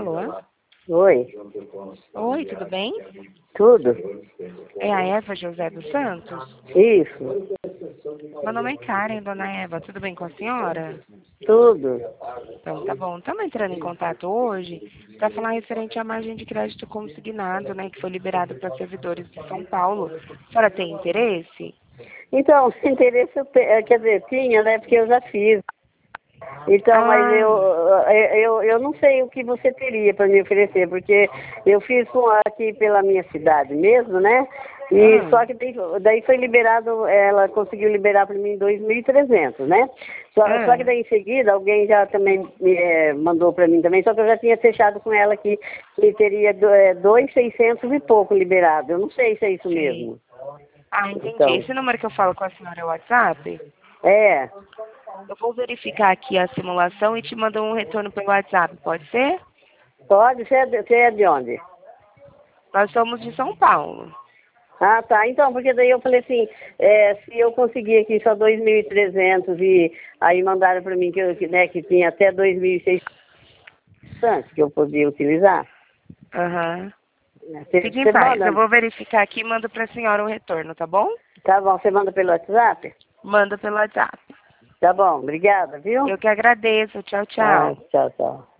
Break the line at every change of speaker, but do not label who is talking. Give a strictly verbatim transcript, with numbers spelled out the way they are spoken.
Alô?
Oi.
Oi, tudo bem?
Tudo?
É a Eva José dos Santos?
Isso.
Meu nome é Karen, dona Eva. Tudo bem com a senhora?
Tudo.
Então, tá bom. Estamos entrando em contato hoje para falar referente à margem de crédito consignado, né, que foi liberado para servidores de São Paulo. A senhora tem interesse?
Então, se interesse, eu te- eh, quer dizer, tinha, né? Porque eu já fiz. Então, mas
Ah,
eu, eu, eu, eu não sei o que você teria para me oferecer, porque eu fiz com aqui pela minha cidade mesmo, né? E
ah,
só que daí, daí foi liberado, ela conseguiu liberar para mim dois mil e trezentos, né? Só, só que
ah.
daí em seguida alguém já também me, eh, mandou para mim também, só que eu já tinha fechado com ela que, que teria do- eh, dois mil e seiscentos e pouco liberado. Eu não sei se é isso
Sim.
mesmo.
Ah, entendi.
Então,
Esse número que eu falo com a senhora é o WhatsApp?
é,
Eu vou verificar aqui a simulação e te mando um retorno pelo WhatsApp, pode ser?
pode, você é de, você é de onde?
Nós somos de São Paulo.
Ah, tá. Então, porque daí eu falei assim, é, se eu conseguir aqui só dois mil e trezentos e aí mandaram para mim que, eu, que, né, que tinha até dois mil e seiscentos que eu podia utilizar.
Aham.
Você,
Fique em
você
paz. Eu
manda,
vou verificar aqui e mando para a senhora um retorno, tá bom?
tá bom, você manda pelo WhatsApp?
Manda pelo WhatsApp.
Tá bom, obrigada, viu?
Eu que agradeço. Tchau,
Ah,
tchau.
tchau, tchau.